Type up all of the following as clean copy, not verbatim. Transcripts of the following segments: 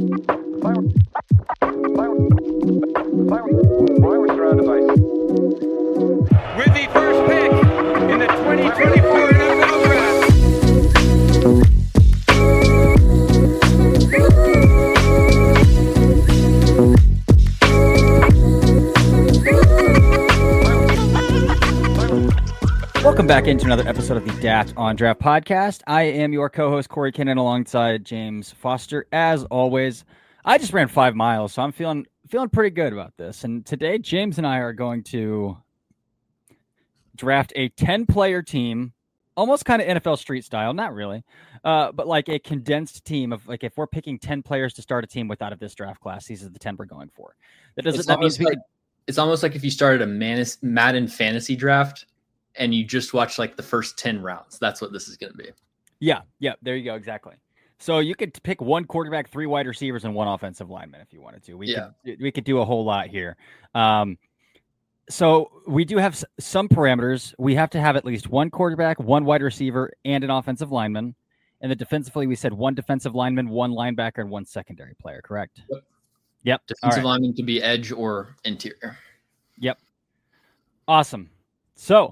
With the first pick in the 2024 NFL Draft. Welcome back into another episode of the Dat on Draft podcast. I am your co-host, Corey Kinnan, alongside James Foster. As always, I just ran 5 miles, so I'm feeling pretty good about this. And today, James and I are going to draft a 10-player team, almost kind of NFL street style, not really, but like a condensed team of, like, if we're picking 10 players to start a team with out of this draft class, these are the 10 we're going for. It's almost like if you started a Madden fantasy draft and you just watch like the first 10 rounds. That's what this is going to be. Yeah, there you go, exactly. So you could pick one quarterback, 3 wide receivers, and 1 offensive lineman if you wanted to. We could do a whole lot here. So we do have some parameters. We have to have at least 1 quarterback, 1 wide receiver, and an offensive lineman. And then defensively, we said 1 defensive lineman, 1 linebacker, and 1 secondary player, correct? Yep. Defensive lineman can be edge or interior. Yep. Awesome. So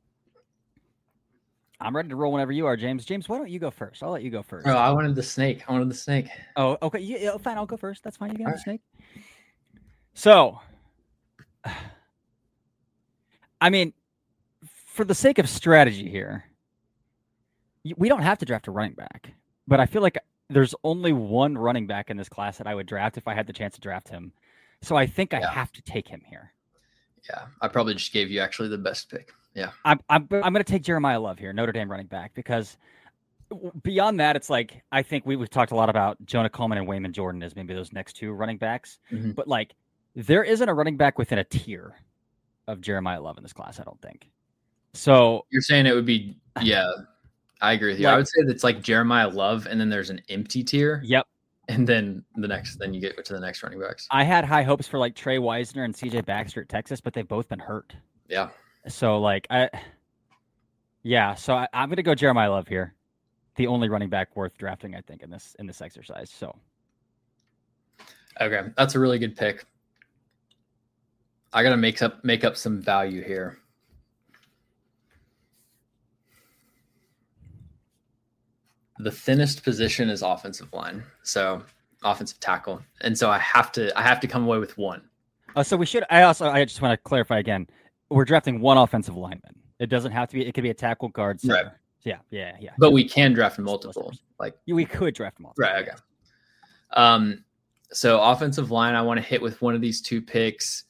I'm ready to roll whenever you are, James. James, why don't you go first? I'll let you go first. Oh, I wanted the snake. Oh, okay. Yeah, fine. I'll go first. That's fine. You can have the snake. So, I mean, for the sake of strategy here, we don't have to draft a running back, but I feel like there's only 1 running back in this class that I would draft if I had the chance to draft him. So I think I have to take him here. Yeah, I probably just gave you actually the best pick. Yeah, I'm going to take Jeremiah Love here, Notre Dame running back, because beyond that, it's like, I think we've talked a lot about Jonah Coleman and Wayman Jordan as maybe those next 2 running backs, but like there isn't a running back within a tier of Jeremiah Love in this class, I don't think. So you're saying it would be, I agree with you. I would say that's like Jeremiah Love, and then there's an empty tier. Yep. And then then you get to the next running backs. I had high hopes for like Trey Wisner and CJ Baxter at Texas, but they've both been hurt. Yeah. So like I'm going to go Jeremiah Love here. The only running back worth drafting, I think, in this exercise. So okay, that's a really good pick. I got to make up some value here. The thinnest position is offensive line, so offensive tackle, and so I have to come away with 1. So we should. I just want to clarify again. We're drafting 1 offensive lineman. It doesn't have to be. It could be a tackle, guard, center. Right. Yeah. But we can draft multiple. We could draft multiple. Right. Okay. So offensive line, I want to hit with one of these 2 picks.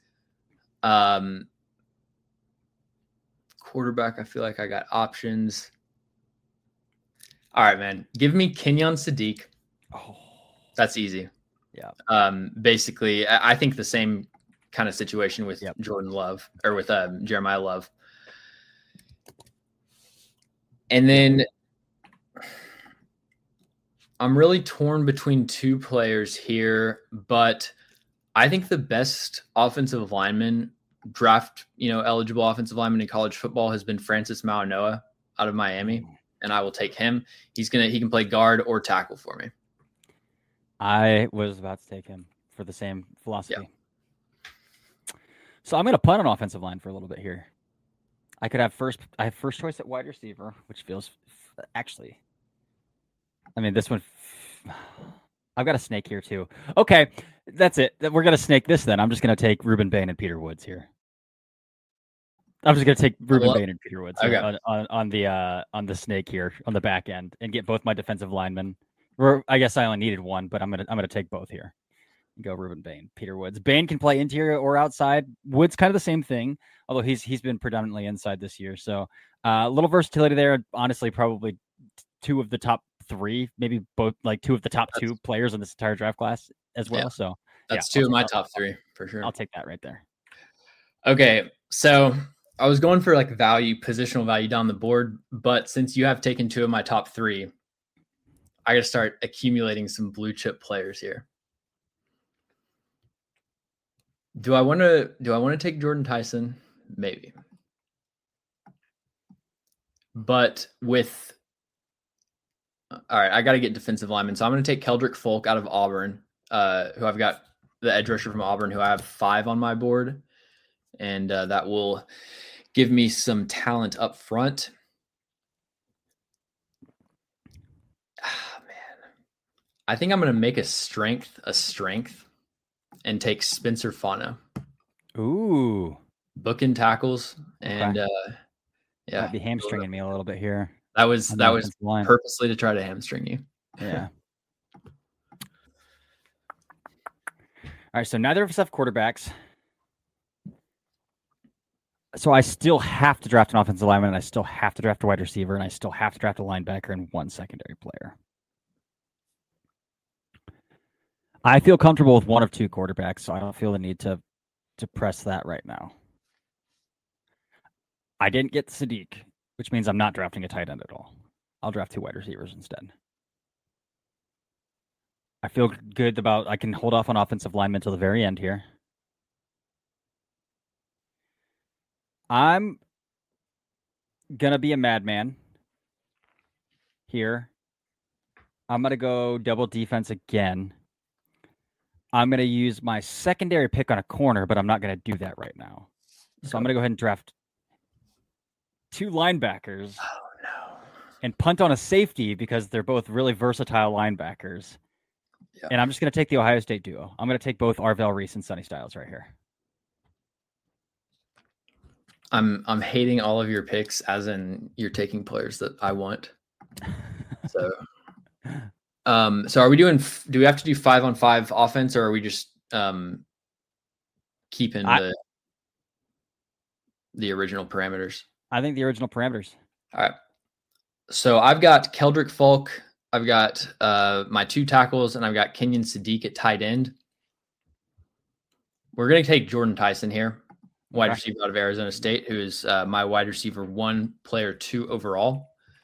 Quarterback, I feel like I got options. All right, man. Give me Kenyon Sadiq. Oh, that's easy. Yeah. Basically, I think the same kind of situation with Jordan Love or with Jeremiah Love. And then I'm really torn between 2 players here, but I think the best offensive lineman draft, eligible offensive lineman in college football has been Francis Mauanoa out of Miami, and I will take him. He can play guard or tackle for me. I was about to take him for the same philosophy. Yeah. So I'm going to punt on offensive line for a little bit here. I have first choice at wide receiver, which feels actually, I mean, this one, I've got a snake here too. Okay, that's it. We're going to snake this then. I'm just going to take Ruben Bain and Peter Woods here. I'm just going to take Ruben Bain and Peter Woods on the snake here on the back end and get both my defensive linemen. Or I guess I only needed 1, but I'm gonna take both here. Go Ruben Bain, Peter Woods. Bain can play interior or outside. Woods kind of the same thing, although he's been predominantly inside this year. So a little versatility there. Honestly, probably 2 of the top 3, maybe both like 2 of the top 2 players in this entire draft class as well. Yeah. So that's 2 of my top 3 for sure. I'll take that right there. Okay, so I was going for like positional value down the board, but since you have taken 2 of my top 3, I got to start accumulating some blue chip players here. Do I want to take Jordan Tyson? Maybe. But all right, I got to get defensive linemen. So I'm going to take Keldrick Folk out of Auburn. who I've got the edge rusher from Auburn, who I have 5 on my board, and that will give me some talent up front. Man, I think I'm going to make a strength and take Spencer Fano. Ooh, Booking tackles, and yeah, might be hamstringing me a little bit here. That was purposely to try to hamstring you. Yeah. All right, so neither of us have quarterbacks. So I still have to draft an offensive lineman, and I still have to draft a wide receiver, and I still have to draft a linebacker and 1 secondary player. I feel comfortable with 1 of 2 quarterbacks, so I don't feel the need to press that right now. I didn't get Sadiq, which means I'm not drafting a tight end at all. I'll draft 2 wide receivers instead. I feel good about I can hold off on offensive linemen until the very end here. I'm going to be a madman here. I'm going to go double defense again. I'm going to use my secondary pick on a corner, but I'm not going to do that right now. So I'm going to go ahead and draft 2 linebackers. Oh, no. And punt on a safety because they're both really versatile linebackers. Yeah. And I'm just going to take the Ohio State duo. I'm going to take both Arvell Reese and Sonny Styles right here. I'm hating all of your picks, as in you're taking players that I want. So are we do we have to do 5-on-5 offense, or are we just keeping the original parameters? I think the original parameters. All right. So I've got Keldrick Falk. I've got my 2 tackles, and I've got Kenyon Sadiq at tight end. We're going to take Jordan Tyson here, wide receiver out of Arizona State, who is my wide receiver 1, player 2 overall.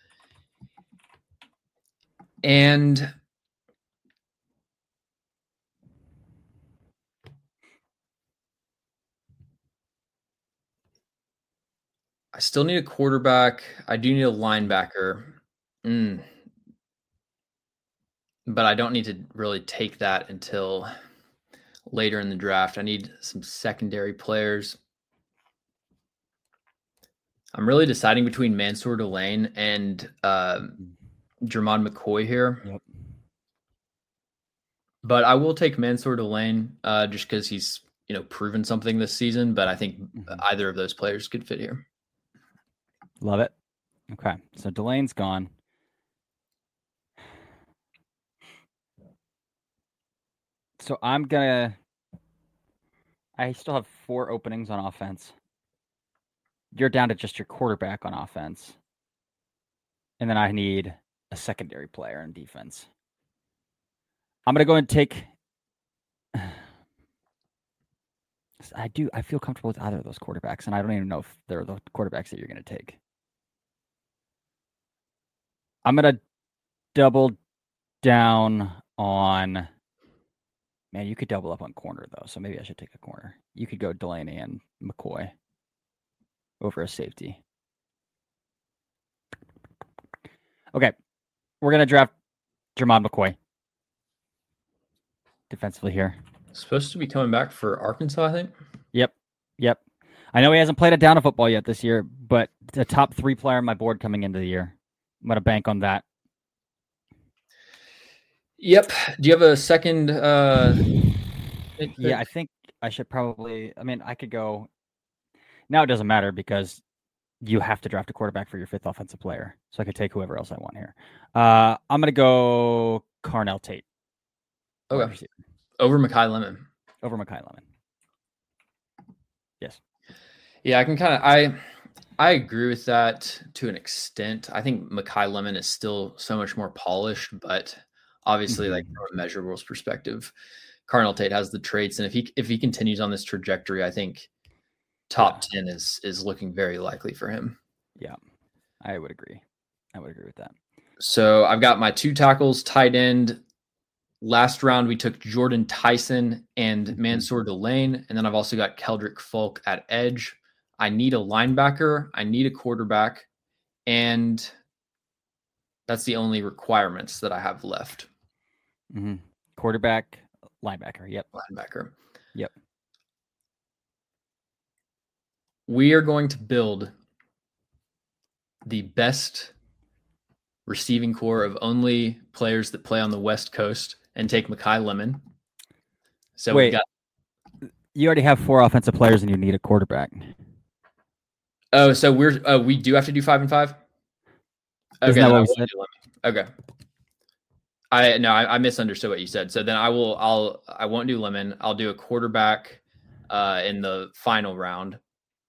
And I still need a quarterback. I do need a linebacker. But I don't need to really take that until later in the draft. I need some secondary players. I'm really deciding between Mansour Delane and Jermon McCoy here. Yep. But I will take Mansour Delane just because he's proven something this season. But I think either of those players could fit here. Love it. Okay, so Delane's gone. So I still have 4 openings on offense. You're down to just your quarterback on offense. And then I need a secondary player in defense. I'm going to go and take... I feel comfortable with either of those quarterbacks, and I don't even know if they're the quarterbacks that you're going to take. I'm going to double down on... Man, you could double up on corner, though, so maybe I should take a corner. You could go Delaney and McCoy over a safety. Okay, we're going to draft Jermon McCoy defensively here. Supposed to be coming back for Arkansas, I think. Yep. I know he hasn't played a down of football yet this year, but the top 3 player on my board coming into the year. I'm going to bank on that. Yep. Do you have a second? Yeah, I think I should probably. I mean, I could go. Now it doesn't matter because you have to draft a quarterback for your 5th offensive player. So I could take whoever else I want here. I'm going to go Carnell Tate. Okay. Over Mekhi Lemon. Yes. Yeah, I can kind of. I agree with that to an extent. I think Mekhi Lemon is still so much more polished, but obviously, like from a measurables perspective, Carnell Tate has the traits, and if he continues on this trajectory, I think top 10 is looking very likely for him. Yeah, I would agree. With that. So I've got my 2 tackles, tight end. Last round, we took Jordan Tyson and Mansour Delane, and then I've also got Keldrick Falk at edge. I need a linebacker. I need a quarterback, and that's the only requirements that I have left. Quarterback, Linebacker. Yep. Linebacker. Yep. We are going to build the best receiving core of only players that play on the West Coast and take Mekhi Lemon. So Wait, you already have 4 offensive players and you need a quarterback. Oh, so we do have to do 5 and 5? Isn't that what we said? Okay. I misunderstood what you said. So then I won't do Lemon. I'll do a quarterback in the final round.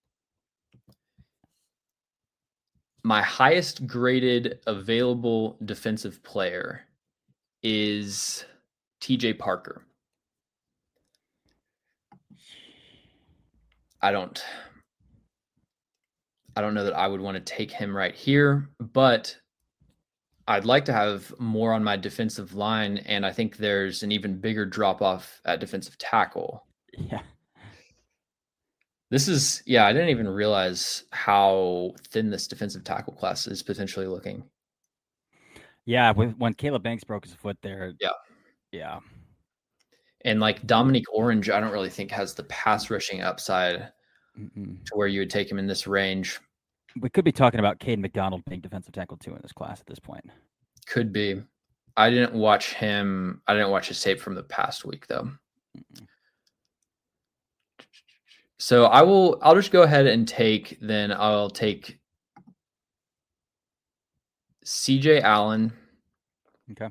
My highest graded available defensive player is TJ Parker. I don't know that I would want to take him right here, but I'd like to have more on my defensive line, and I think there's an even bigger drop-off at defensive tackle. Yeah. I didn't even realize how thin this defensive tackle class is potentially looking. Yeah, when Caleb Banks broke his foot there. Yeah. And like Dominique Orange, I don't really think has the pass rushing upside to where you would take him in this range. We could be talking about Caden McDonald being defensive tackle 2 in this class at this point. Could be. I didn't watch his tape from the past week though. So I'll just go ahead and I'll take CJ Allen. Okay.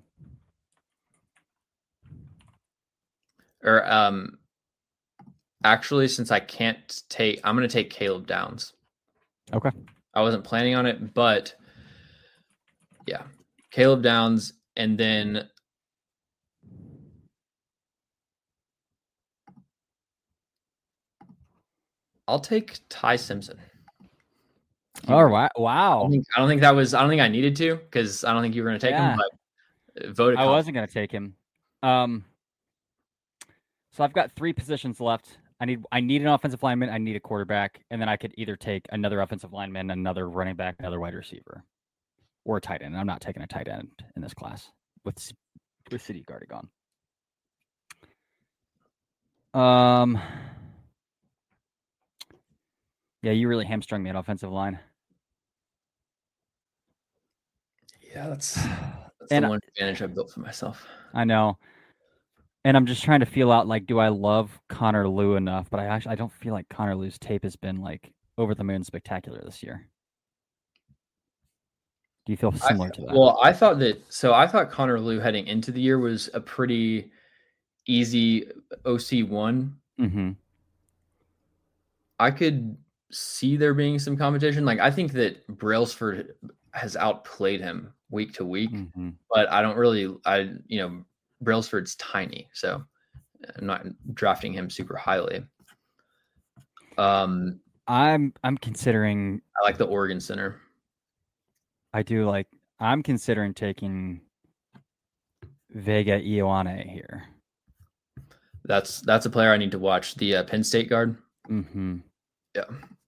Or actually, since I can't I'm going to take Caleb Downs. Okay. I wasn't planning on it, but yeah, Caleb Downs, and then I'll take Ty Simpson. All right. Wow. I don't think I needed to, because I don't think you were going to take him, but voted. I wasn't going to take him. So I've got 3 positions left. I need an offensive lineman. I need a quarterback, and then I could either take another offensive lineman, another running back, another wide receiver, or a tight end. I'm not taking a tight end in this class with Sadiq already gone. Yeah, you really hamstrung me at offensive line. Yeah, that's the one advantage I built for myself. I know. And I'm just trying to feel out, like, do I love Connor Lew enough? But I don't feel like Connor Lew's tape has been, like, over the moon spectacular this year. Do you feel similar to that? Well, I thought Connor Lew heading into the year was a pretty easy OC1. Mm-hmm. I could see there being some competition. Like, I think that Brailsford has outplayed him week to week, but Brailsford's tiny, so I'm not drafting him super highly. I'm considering. I like the Oregon center. I do like. I'm considering taking Vega Ioane here. That's a player I need to watch. The Penn State guard. Mm-hmm. Yeah.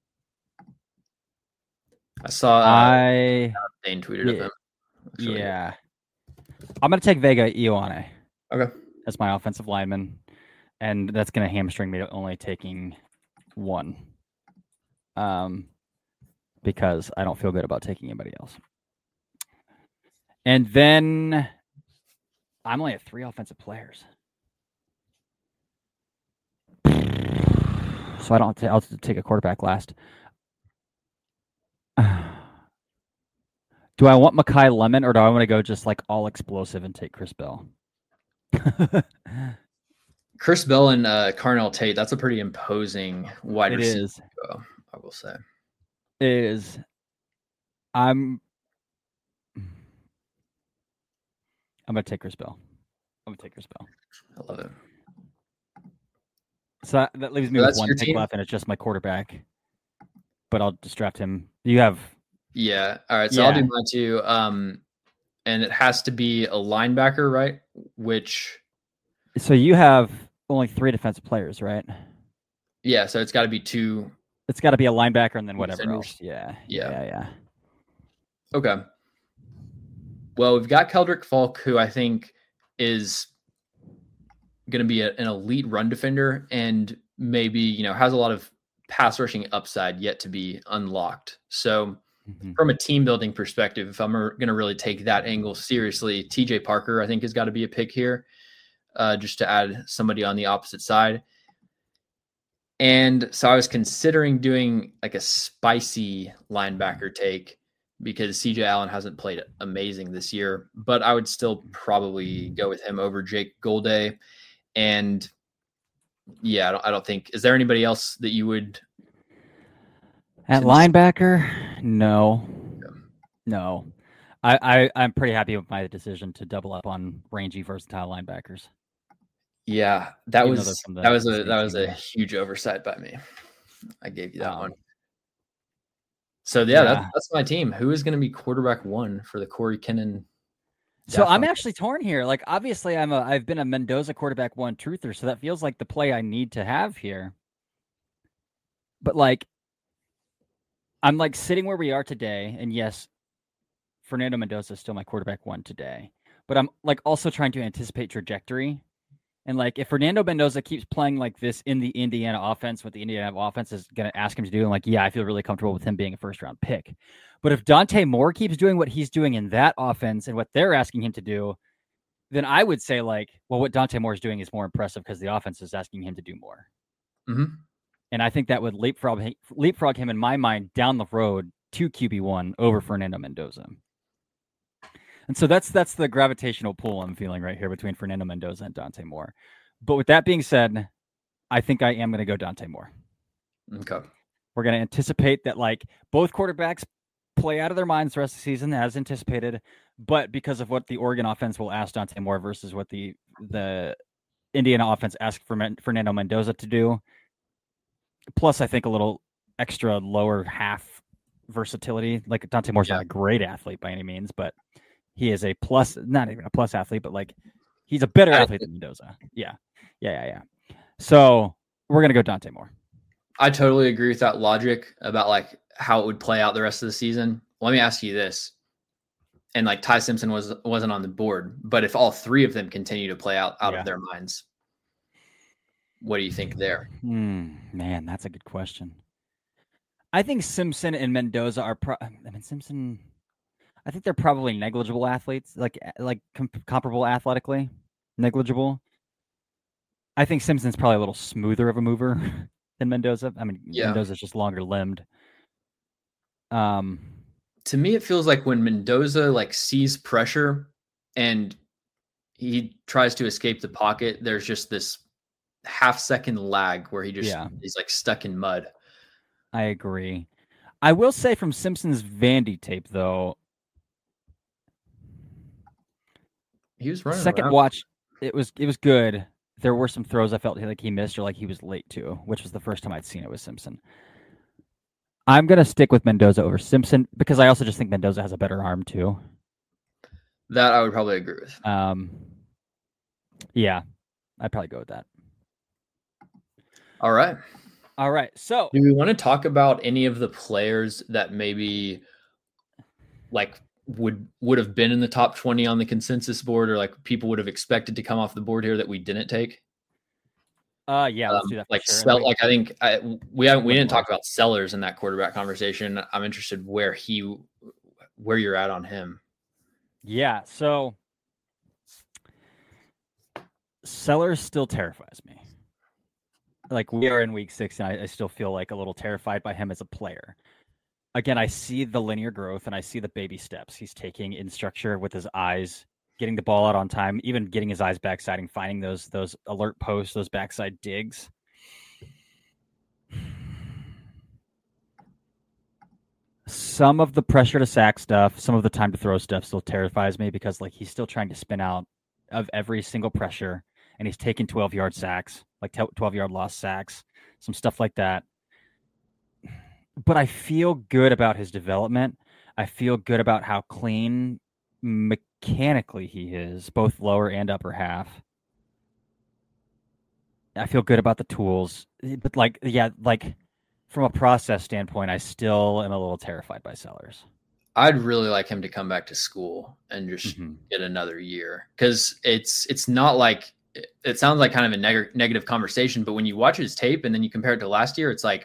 I saw Dane tweeted of him. Yeah. I'm going to take Vega Ioane. Okay. As my offensive lineman. And that's going to hamstring me to only taking 1. Because I don't feel good about taking anybody else. And then I'm only at 3 offensive players. So I'll take a quarterback last. Do I want Mekhi Lemon, or do I want to go just like all explosive and take Chris Bell? Chris Bell and Carnell Tate, that's a pretty imposing wide receiver. It is. I will say. It is. I'm going to take Chris Bell. I love it. So that leaves me with 1 pick left, and it's just my quarterback. But I'll just draft him. You have... Yeah. All right. So I'll do mine too. And it has to be a linebacker, right? So you have only 3 defensive players, right? Yeah. So it's got to be 2. It's got to be a linebacker and then whatever defenders. Else. Yeah. Okay. Well, we've got Keldrick Falk, who I think is going to be an elite run defender and maybe, has a lot of pass rushing upside yet to be unlocked. So from a team building perspective, if I'm going to really take that angle seriously, TJ Parker, I think, has got to be a pick here, just to add somebody on the opposite side. And so I was considering doing like a spicy linebacker take because CJ Allen hasn't played amazing this year, but I would still probably go with him over Jake Golday. And yeah, I don't think, is there anybody else that you would at linebacker? No. I'm pretty happy with my decision to double up on rangy, versatile linebackers. Yeah, that was a huge oversight by me. I gave you that one. So that's my team. Who is going to be quarterback 1 for the Corey Kinnan? So I'm actually torn here. Like, obviously, I've been a Mendoza quarterback 1 truther, so that feels like the play I need to have here. But like, I'm like sitting where we are today, and yes, Fernando Mendoza is still my quarterback 1 today. But I'm like also trying to anticipate trajectory. And like, if Fernando Mendoza keeps playing like this in the Indiana offense, what the Indiana offense is going to ask him to do, and like, yeah, I feel really comfortable with him being a first-round pick. But if Dante Moore keeps doing what he's doing in that offense and what they're asking him to do, then I would say like, well, what Dante Moore is doing is more impressive because the offense is asking him to do more. Mm-hmm. And I think that would leapfrog him in my mind down the road to QB1 over Fernando Mendoza. And so that's the gravitational pull I'm feeling right here between Fernando Mendoza and Dante Moore. But with that being said, I think I am going to go Dante Moore. Okay. We're going to anticipate that like both quarterbacks play out of their minds the rest of the season as anticipated, but because of what the Oregon offense will ask Dante Moore versus what the Indiana offense asked for Fernando Mendoza to do, plus I think a little extra lower half versatility. Like Dante Moore's not a great athlete by any means, but he is a plus, not even a plus athlete, but like he's a better athlete than Mendoza. Yeah. So we're going to go Dante Moore. I totally agree with that logic about like how it would play out the rest of the season. Let me ask you this. And like Ty Simpson wasn't on the board, but if all 3 of them continue to play out of their minds, what do you think there? Man, that's a good question. I think Simpson and Mendoza are Simpson, I think they're probably negligible athletes, like comparable athletically, negligible. I think Simpson's probably a little smoother of a mover than Mendoza. I mean, Mendoza's just longer limbed. To me, it feels like when Mendoza like sees pressure and he tries to escape the pocket, there's just this half-second lag where he's like stuck in mud. I agree. I will say from Simpson's Vandy tape though, he was running second around. Watch, it was good. There were some throws I felt like he missed or like he was late to, which was the first time I'd seen it with Simpson. I'm going to stick with Mendoza over Simpson because I also just think Mendoza has a better arm too. That I would probably agree with. Yeah, I'd probably go with that. All right. So do we want to talk about any of the players that maybe like would have been in the top 20 on the consensus board, or like people would have expected to come off the board here that we didn't take? Let's do that. Like, sure. I think we didn't talk about Sellers in that quarterback conversation. I'm interested where you're at on him. Yeah. So Sellers still terrifies me. Like, we are in week 6 and I still feel like a little terrified by him as a player. Again, I see the linear growth and I see the baby steps he's taking in structure with his eyes, getting the ball out on time, even getting his eyes backsiding, finding those alert posts, those backside digs. Some of the pressure to sack stuff, some of the time to throw stuff still terrifies me because like he's still trying to spin out of every single pressure and he's taking 12-yard sacks, like 12-yard lost sacks, some stuff like that. But I feel good about his development. I feel good about how clean mechanically he is, both lower and upper half. I feel good about the tools. But from a process standpoint, I still am a little terrified by Sellers. I'd really like him to come back to school and just get another year, because it's not like it sounds like kind of a negative conversation, but when you watch his tape and then you compare it to last year, it's like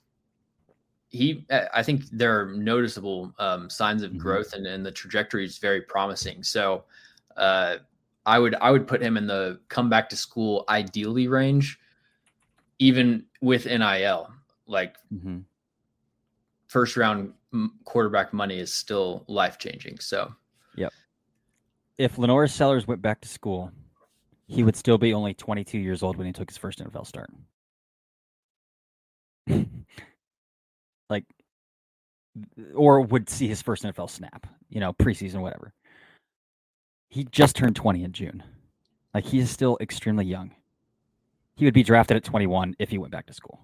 I think there are noticeable signs of growth, and the trajectory is very promising. So I would put him in the come back to school ideally range, even with NIL. Like first round quarterback money is still life changing. So, yep. If Lenore Sellers went back to school, he would still be only 22 years old when he took his first NFL start. Like, or would see his first NFL snap, preseason, whatever. He just turned 20 in June. Like, he is still extremely young. He would be drafted at 21 if he went back to school.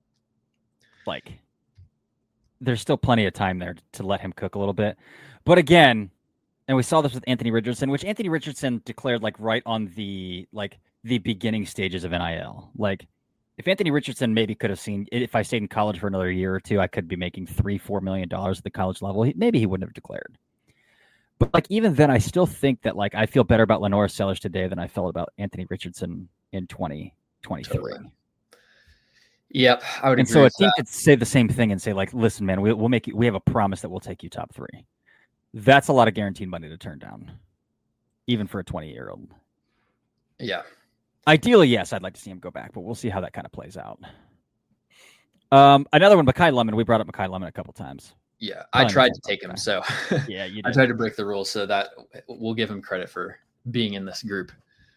Like, there's still plenty of time there to let him cook a little bit. But again, and we saw this with Anthony Richardson, which Anthony Richardson declared like right on the beginning stages of NIL. Like, if Anthony Richardson maybe could have seen, if I stayed in college for another year or two, I could be making $3-4 million at the college level. Maybe he wouldn't have declared. But like, even then, I still think that like I feel better about Lenore Sellers today than I felt about Anthony Richardson in 2023. Totally. Yep, I would agree. And so a team could say the same thing and say like, listen, man, we'll make you. We have a promise that we'll take you top 3. That's a lot of guaranteed money to turn down, even for a 20-year-old. Yeah. Ideally, yes, I'd like to see him go back, but we'll see how that kind of plays out. Another one, Makai Lemon. We brought up Makai Lemon a couple times. Yeah, I tried to take him, so yeah, you did. I tried to break the rules, so that we'll give him credit for being in this group.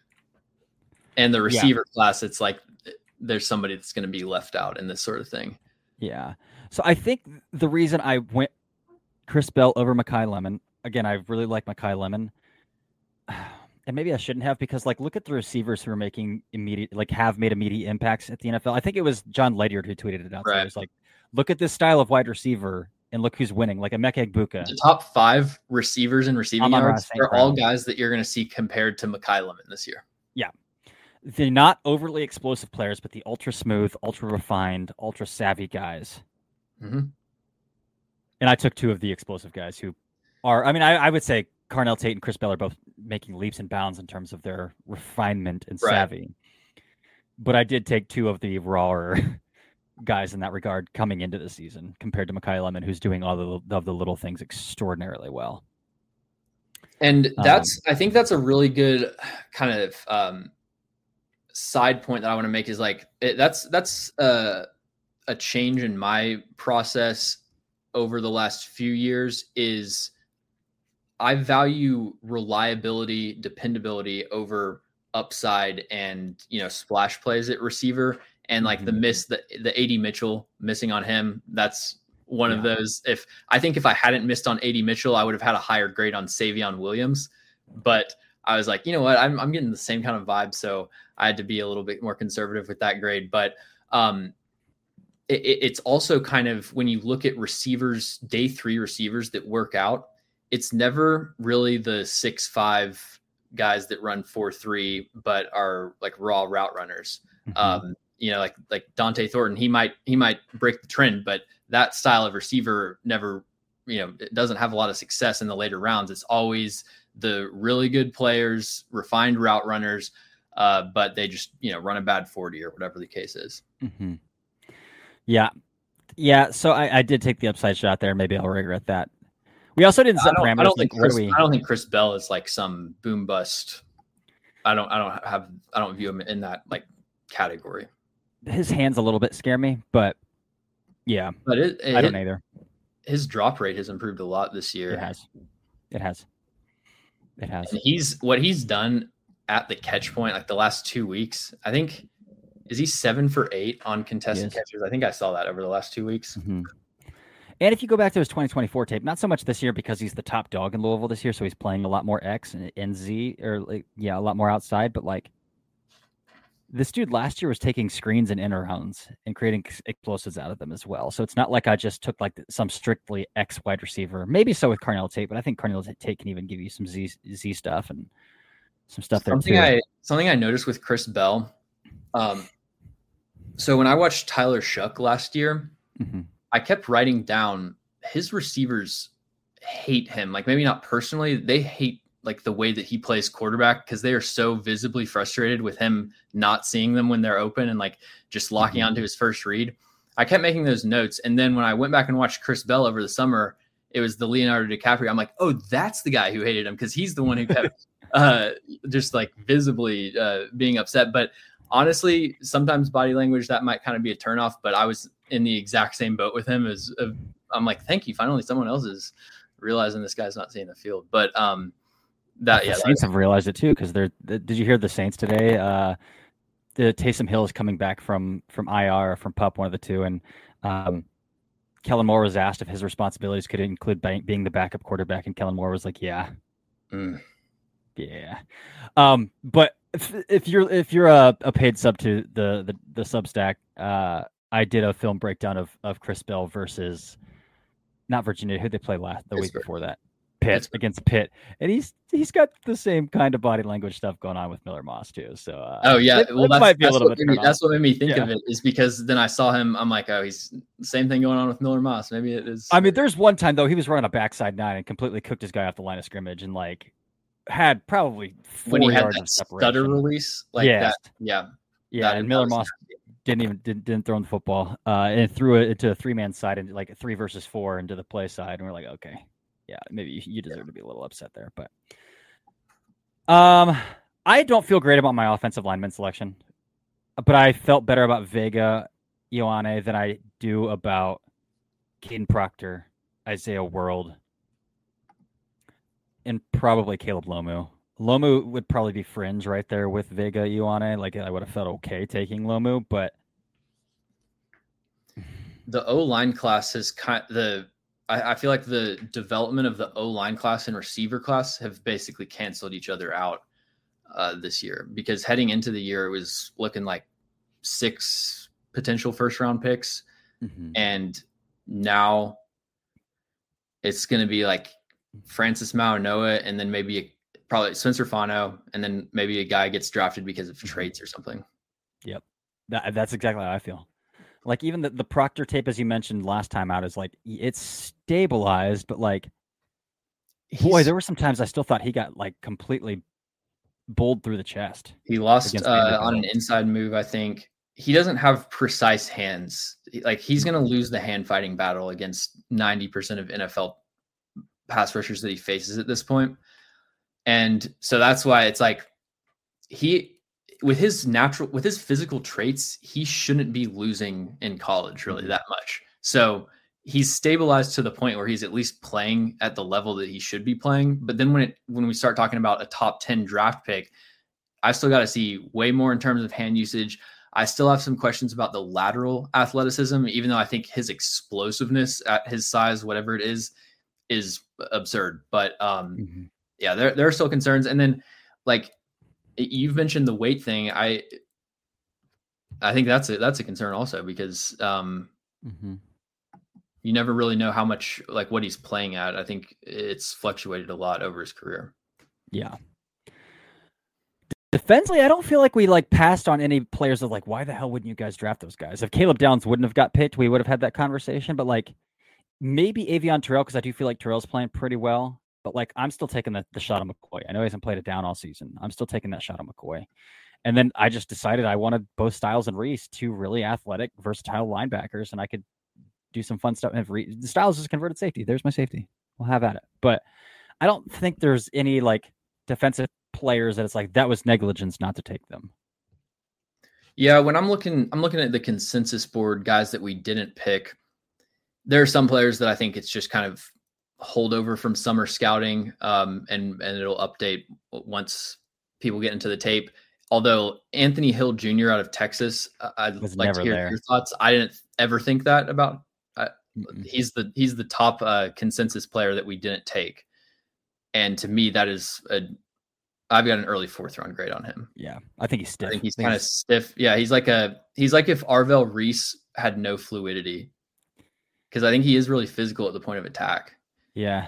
And the receiver class, it's like there's somebody that's going to be left out in this sort of thing. Yeah. So I think the reason I went Chris Bell over Makai Lemon, again, I really like Makai Lemon. And maybe I shouldn't have, because like, look at the receivers who are making have made immediate impacts at the NFL. I think it was John Ledyard who tweeted it out. Right. So it was like, look at this style of wide receiver and look who's winning, like Emeka Egbuka. The top 5 receivers and receiving yards are all guys that you're going to see compared to Makai Lemon this year. Yeah. They're not overly explosive players, but the ultra smooth, ultra refined, ultra savvy guys. Mm-hmm. And I took 2 of the explosive guys who are, I would say Carnell Tate and Chris Bell are both making leaps and bounds in terms of their refinement and savvy. But I did take 2 of the rawer guys in that regard coming into the season compared to Makai Lemon, who's doing all of the little things extraordinarily well. And I think that's a really good kind of side point that I want to make is like, that's a change in my process over the last few years is I value reliability, dependability over upside and, splash plays at receiver. And like the AD Mitchell missing on him, that's one of those. If I hadn't missed on AD Mitchell, I would have had a higher grade on Savion Williams. But I was like, you know what, I'm getting the same kind of vibe. So I had to be a little bit more conservative with that grade. But it's also kind of, when you look at receivers, day 3 receivers that work out, it's never really the 6'5" guys that run 4.3, but are like raw route runners. Like Dante Thornton, he might break the trend, but that style of receiver never, it doesn't have a lot of success in the later rounds. It's always the really good players, refined route runners, but they just, run a bad 40 or whatever the case is. Mm-hmm. Yeah. So I did take the upside shot there. Maybe I'll regret that. We also didn't set parameters. I don't think Chris Bell is like some boom bust. I don't view him in that like category. His hands a little bit scare me, but yeah. But I don't either. His drop rate has improved a lot this year. It has. And what he's done at the catch point, like the last 2 weeks, I think, is he 7 for 8 on contested catches? I think I saw that over the last 2 weeks. Mm-hmm. And if you go back to his 2024 tape, not so much this year because he's the top dog in Louisville this year, so he's playing a lot more X and Z, or a lot more outside. But like, this dude last year was taking screens and inner runs and creating explosives out of them as well. So it's not like I just took like some strictly X wide receiver. Maybe so with Carnell Tate, but I think Carnell Tate can even give you some Z stuff and some stuff there too. Something I noticed with Chris Bell. So when I watched Tyler Shuck last year, I kept writing down his receivers hate him. Like, maybe not personally, they hate like the way that he plays quarterback, because they are so visibly frustrated with him not seeing them when they're open and like just locking onto his first read. I kept making those notes. And then when I went back and watched Chris Bell over the summer, it was the Leonardo DiCaprio. I'm like, oh, that's the guy who hated him, because he's the one who kept just like visibly being upset. But honestly, sometimes body language, that might kind of be a turnoff. But I was in the exact same boat with him. I'm like, thank you. Finally, someone else is realizing this guy's not seeing the field. But the Saints have realized it too, because did you hear the Saints today? The Taysom Hill is coming back from IR or from PUP, one of the two, and Kellen Moore was asked if his responsibilities could include being the backup quarterback, and Kellen Moore was like, "Yeah, yeah." But if you're a paid sub to the Substack, I did a film breakdown of Chris Bell versus not Virginia, who they played the week before that. Pitt against Pitt, and he's got the same kind of body language stuff going on with Miller Moss too. So that's what made me think of it, is because then I saw him. I'm like, oh, he's the same thing going on with Miller Moss. Maybe it is. I mean, there's one time though he was running a backside 9 and completely cooked his guy off the line of scrimmage, and like had probably 4 when he had yards that of separation. Stutter release, like that. Yeah. And Miller Moss didn't throw in the football and threw it into a 3-man side and like a 3 versus 4 into the play side, and we're like, okay. Yeah, maybe you deserve to be a little upset there, but I don't feel great about my offensive lineman selection, but I felt better about Vega Ioane than I do about Caden Proctor, Isaiah World, and probably Caleb Lomu. Lomu would probably be fringe right there with Vega Ioane. Like, I would have felt okay taking Lomu, but the O-line class is I feel like the development of the O-line class and receiver class have basically canceled each other out this year, because heading into the year, it was looking like 6 potential first-round picks, and now it's going to be like Francis Mauanoa, and then maybe probably Spencer Fano, and then maybe a guy gets drafted because of traits or something. Yep, that's exactly how I feel. Like, even the Proctor tape, as you mentioned last time out, is like, it's stabilized, but like, boy, there were some times I still thought he got like completely bowled through the chest. He lost on an inside move, I think. He doesn't have precise hands. Like, he's going to lose the hand fighting battle against 90% of NFL pass rushers that he faces at this point. And so that's why it's like with his physical traits, he shouldn't be losing in college really that much. So he's stabilized to the point where he's at least playing at the level that he should be playing. But then when we start talking about a top 10 draft pick, I still got to see way more in terms of hand usage. I still have some questions about the lateral athleticism, even though I think his explosiveness at his size, whatever it is absurd. But yeah, there are still concerns. And then like, you've mentioned the weight thing. I think that's a concern also, because you never really know how much, like, what he's playing at. I think it's fluctuated a lot over his career. Yeah. Defensively, I don't feel like we like passed on any players of like, why the hell wouldn't you guys draft those guys? If Caleb Downs wouldn't have got picked, we would have had that conversation. But like, maybe Avion Terrell, because I do feel like Terrell's playing pretty well. But like, I'm still taking the shot on McCoy. I know he hasn't played it down all season. I'm still taking that shot on McCoy. And then I just decided I wanted both Styles and Reese, 2 really athletic, versatile linebackers, and I could do some fun stuff. If Styles is converted safety, there's my safety. We'll have at it. But I don't think there's any like defensive players that it's like that was negligence not to take them. Yeah, when I'm looking at the consensus board, guys that we didn't pick, there are some players that I think it's just kind of holdover from summer scouting, and it'll update once people get into the tape. Although Anthony Hill Jr. out of Texas, I'd like to hear your thoughts. I didn't ever think that about. He's the top consensus player that we didn't take, and to me, that is I've got an early 4th round grade on him. Yeah, I think he's stiff. I think he's kind of stiff. Yeah, he's like if Arvell Reese had no fluidity, because I think he is really physical at the point of attack. Yeah.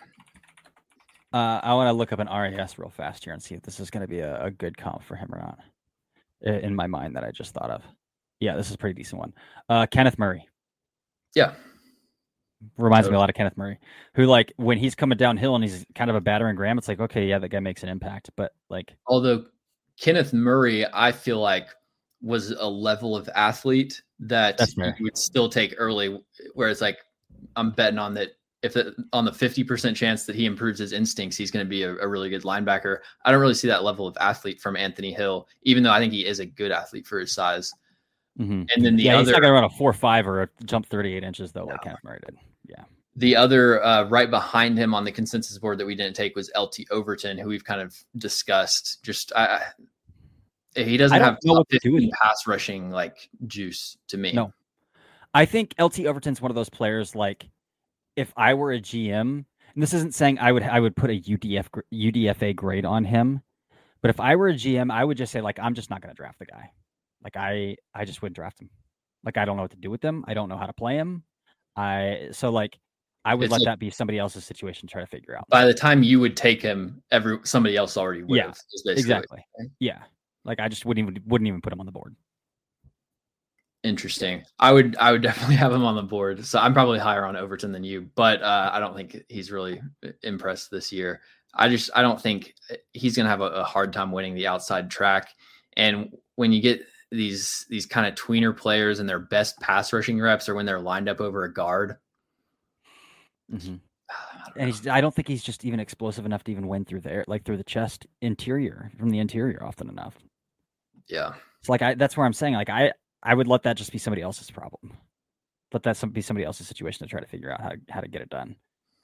I want to look up an RAS real fast here and see if this is going to be a good comp for him or not. In my mind, that I just thought of. Yeah, this is a pretty decent one. Kenneth Murray. Yeah. Reminds me a lot of Kenneth Murray, who like when he's coming downhill and he's kind of a battering ram, it's like, okay, yeah, that guy makes an impact. But like, although Kenneth Murray, I feel like was a level of athlete that you would still take early, whereas like I'm betting on that on the 50% chance that he improves his instincts, he's going to be a really good linebacker. I don't really see that level of athlete from Anthony Hill, even though I think he is a good athlete for his size. Mm-hmm. And then he's not going to run a 4.5 or a jump 38 inches though, like Kenneth Murray did. Yeah. The other right behind him on the consensus board that we didn't take was LT Overton, who we've kind of discussed. Just he doesn't have top 15 pass rushing like juice to me. No, I think LT Overton's one of those players. Like, if I were a GM, and this isn't saying I would put a UDFA grade on him, but if I were a GM, I would just say like I'm just not going to draft the guy. Like I just wouldn't draft him. Like I don't know what to do with him. I don't know how to play him. I would let that be somebody else's situation to try to figure out. By the time you would take him, somebody else already would have. Exactly. Yeah. Like I just wouldn't even put him on the board. Interesting. I would definitely have him on the board. So I'm probably higher on Overton than you, but I don't think he's really impressed this year. I don't think he's going to have a hard time winning the outside track. And when you get these kind of tweener players and their best pass rushing reps are when they're lined up over a guard. Mm-hmm. I don't think he's just even explosive enough to even win through the air, like through the chest from the interior often enough. Yeah. It's like that's where I'm saying like I would let that just be somebody else's problem. Let that be somebody else's situation to try to figure out how to get it done.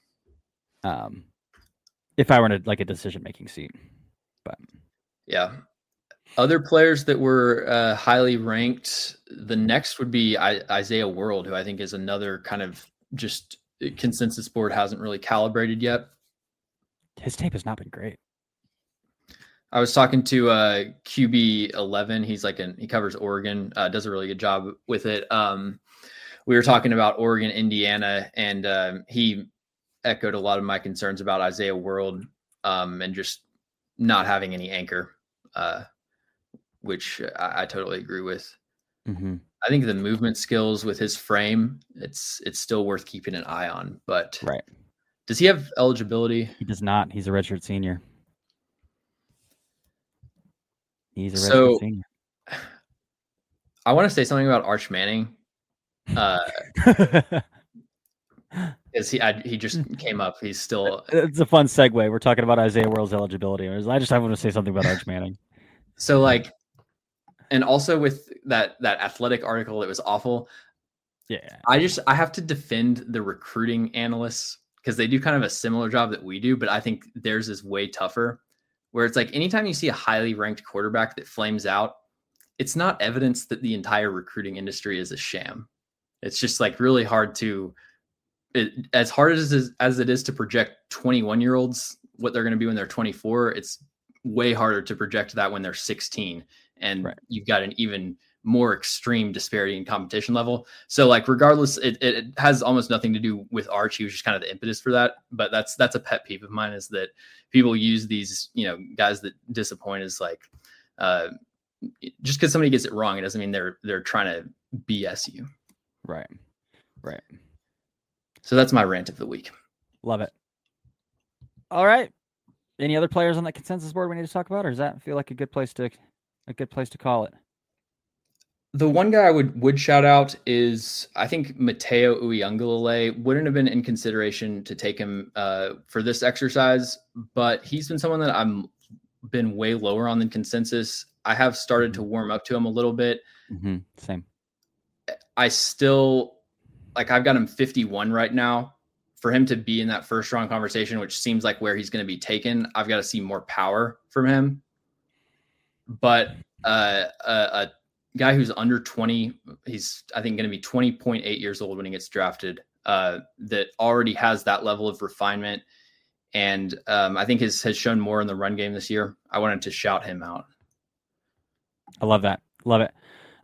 If I were in a decision-making seat, but yeah. Other players that were highly ranked, the next would be Isaiah World, who I think is another kind of just consensus board hasn't really calibrated yet. His tape has not been great. I was talking to QB 11. He's he covers Oregon, does a really good job with it. We were talking about Oregon, Indiana, and he echoed a lot of my concerns about Isaiah World and just not having any anchor, which I totally agree with. Mm-hmm. I think the movement skills with his frame, it's still worth keeping an eye on. But right, does he have eligibility? He does not. He's a redshirt senior. He's a redshirt senior. I want to say something about Arch Manning. Because he just came up. He's still. It's a fun segue. We're talking about Isaiah World's eligibility. I want to say something about Arch Manning. So and also with that athletic article, it was awful. Yeah. I have to defend the recruiting analysts because they do kind of a similar job that we do, but I think theirs is way tougher. Where it's like anytime you see a highly ranked quarterback that flames out, it's not evidence that the entire recruiting industry is a sham. It's just really hard as hard as it is to project 21-year-olds what they're going to be when they're 24. It's way harder to project that when they're 16, and You've got an even more extreme disparity in competition level. So regardless, it has almost nothing to do with Arch. He was just kind of the impetus for that. But that's a pet peeve of mine, is that people use these, guys that disappoint as just because somebody gets it wrong, it doesn't mean they're trying to BS you. Right. So that's my rant of the week. Love it. All right. Any other players on that consensus board we need to talk about, or does that feel like a good place to call it? The one guy I would shout out is, I think, Mateo Uiagalelei. Wouldn't have been in consideration to take him for this exercise, but he's been someone that I'm been way lower on than consensus. I have started to warm up to him a little bit. Mm-hmm. Same. I still I've got him 51 right now. For him to be in that first round conversation, which seems like where he's going to be taken, I've got to see more power from him. But a guy who's under 20, he's, I think, going to be 20.8 years old when he gets drafted, that already has that level of refinement. And I think has shown more in the run game this year. I wanted to shout him out. I love that. Love it.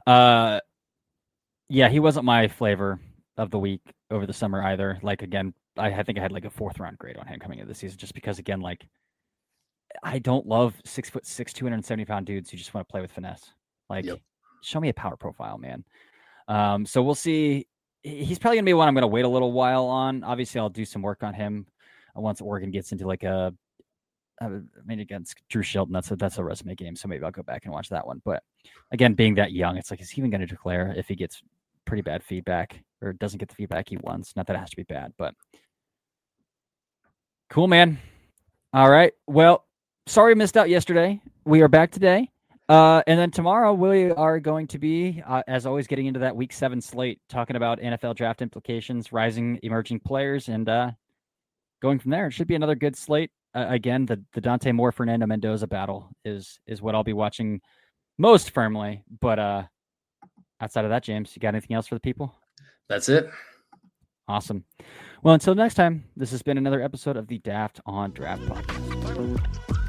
Yeah, he wasn't my flavor of the week over the summer either. Again, I think I had a 4th round grade on him coming into the season, just because, again, I don't love 6'6", 270-pound dudes who just want to play with finesse. Show me a power profile, man. So we'll see he's probably going to be one I'm going to wait a little while on. Obviously, I'll do some work on him once Oregon gets into like against Drew Shelton, that's a resume game, so maybe I'll go back and watch that one. But again, being that young, it's like, is he even going to declare if he gets pretty bad feedback or doesn't get the feedback he wants? Not that it has to be bad, but cool, man. All right. Well, sorry missed out yesterday. We are back today. And then tomorrow we are going to be, as always, getting into that Week 7 slate, talking about NFL draft implications, rising, emerging players, and going from there. It should be another good slate. Again, the Dante Moore Fernando Mendoza battle is what I'll be watching most firmly. But outside of that, James, you got anything else for the people? That's it. Awesome. Well, until next time, this has been another episode of the Daft on Draft podcast.